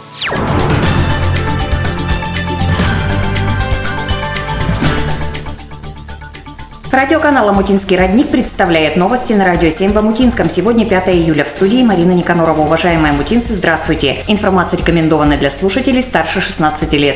Радиоканал «Омутинский родник» представляет новости на Радио 7 в Омутинском. Сегодня 5 июля. В студии Марина Никанорова. Уважаемые омутинцы, здравствуйте. Информация рекомендована для слушателей старше 16 лет.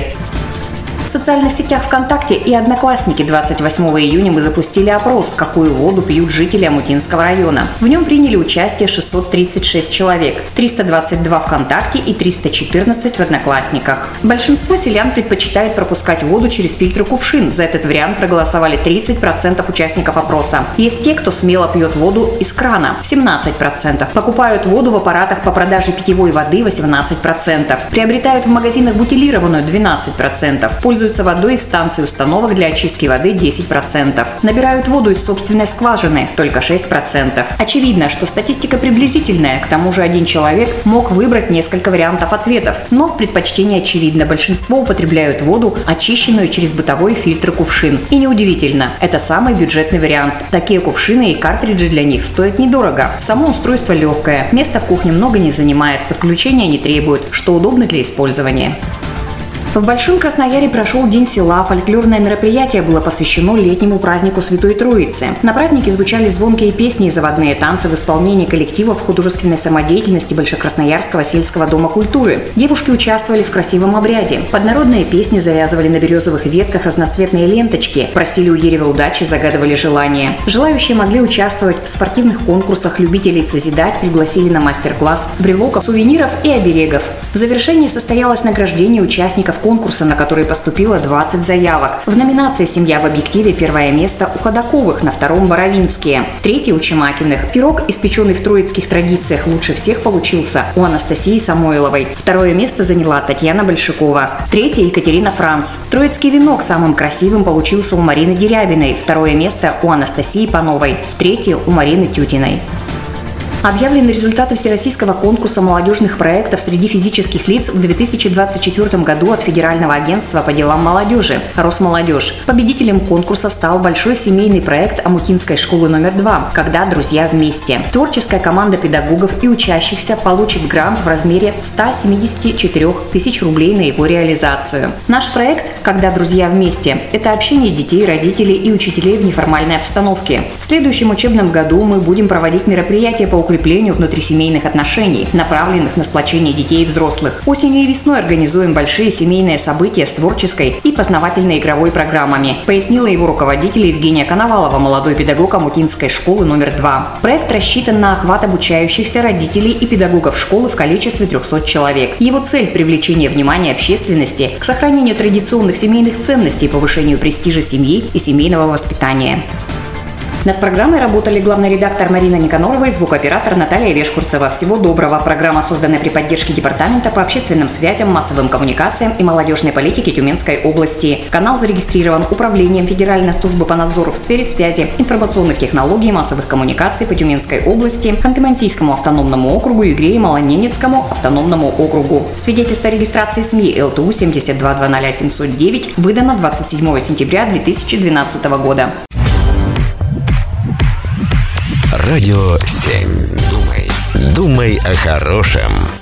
В социальных сетях ВКонтакте и Одноклассники 28 июня мы запустили опрос, какую воду пьют жители Омутинского района. В нем приняли участие 636 человек, 322 ВКонтакте и 314 в Одноклассниках. Большинство селян предпочитает пропускать воду через фильтры кувшин. За этот вариант проголосовали 30% участников опроса. Есть те, кто смело пьет воду из крана – 17%. Покупают воду в аппаратах по продаже питьевой воды – 18%. Приобретают в магазинах бутилированную – 12%. Пользуются водой из станции установок для очистки воды 10%. Набирают воду из собственной скважины только 6%. Очевидно, что статистика приблизительная, к тому же один человек мог выбрать несколько вариантов ответов. Но предпочтение очевидно, большинство употребляют воду, очищенную через бытовой фильтр кувшин. И неудивительно, это самый бюджетный вариант. Такие кувшины и картриджи для них стоят недорого. Само устройство легкое, места в кухне много не занимает, подключения не требует, что удобно для использования. В Большом Краснояре прошел День села. Фольклорное мероприятие было посвящено летнему празднику Святой Троицы. На празднике звучали звонкие песни и заводные танцы в исполнении коллективов художественной самодеятельности Большекрасноярского сельского дома культуры. Девушки участвовали в красивом обряде. Под народные песни завязывали на березовых ветках разноцветные ленточки, просили у дерева удачи, загадывали желания. Желающие могли участвовать в спортивных конкурсах, любителей созидать пригласили на мастер-класс брелоков, сувениров и оберегов. В завершении состоялось награждение участников конкурса, на который поступило 20 заявок. В номинации «Семья в объективе» первое место у Ходаковых, на втором – Боровинские, третье – у Чемакиных. Пирог, испеченный в троицких традициях, лучше всех получился у Анастасии Самойловой. Второе место заняла Татьяна Большакова. Третье – Екатерина Франц. Троицкий венок самым красивым получился у Марины Дерябиной. Второе место – у Анастасии Пановой. Третье – у Марины Тютиной. Объявлены результаты всероссийского конкурса молодежных проектов среди физических лиц в 2024 году от Федерального агентства по делам молодежи «Росмолодежь». Победителем конкурса стал большой семейный проект Омутинской школы номер 2 «Когда друзья вместе». Творческая команда педагогов и учащихся получит грант в размере 174 тысяч рублей на его реализацию. Наш проект «Когда друзья вместе» – это общение детей, родителей и учителей в неформальной обстановке. В следующем учебном году мы будем проводить мероприятия по укреплению внутрисемейных отношений, направленных на сплочение детей и взрослых. Осенью и весной организуем большие семейные события с творческой и познавательной игровой программами, пояснила его руководитель Евгения Коновалова, молодой педагог Омутинской школы номер 2. Проект рассчитан на охват обучающихся, родителей и педагогов школы в количестве 300 человек. Его цель – привлечение внимания общественности к сохранению традиционных семейных ценностей, повышению престижа семьи и семейного воспитания. Над программой работали главный редактор Марина Никанорова и звукооператор Наталья Вешкурцева. Всего доброго. Программа создана при поддержке Департамента по общественным связям, массовым коммуникациям и молодежной политике Тюменской области. Канал зарегистрирован Управлением Федеральной службы по надзору в сфере связи, информационных технологий и массовых коммуникаций по Тюменской области, Ханты-Мансийскому автономному округу и Греемо-Ланенецкому автономному округу. Свидетельство о регистрации СМИ ЛТУ 7200709 выдано 27 сентября 2012 года. Радио 7. Думай о хорошем.